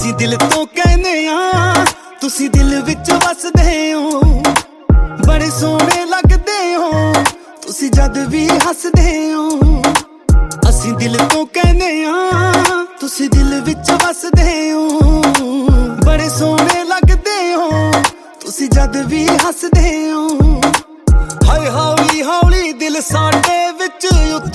ਅਸੀਂ ਦਿਲ ਤੋਂ ਕਹਿੰਦੇ ਆ ਤੁਸੀਂ ਦਿਲ ਵਿੱਚ ਵਸਦੇ ਹੋ। ਬੜੇ ਸੋਹਣੇ ਲੱਗਦੇ ਹੋ ਤੁਸੀਂ ਜਦ ਵੀ ਹੱਸਦੇ ਹੋ। ਅਸੀਂ ਦਿਲ ਤੋਂ ਕਹਿੰਦੇ ਆ ਤੁਸੀਂ ਦਿਲ ਵਿੱਚ ਵਸਦੇ ਹੋ। ਬੜੇ ਸੋਹਣੇ ਲੱਗਦੇ ਹੋ ਤੁਸੀਂ ਜਦ ਵੀ ਹੱਸਦੇ ਹੋ। ਹਾਏ ਹੌਲੀ ਹੌਲੀ ਦਿਲ ਸਾਡੇ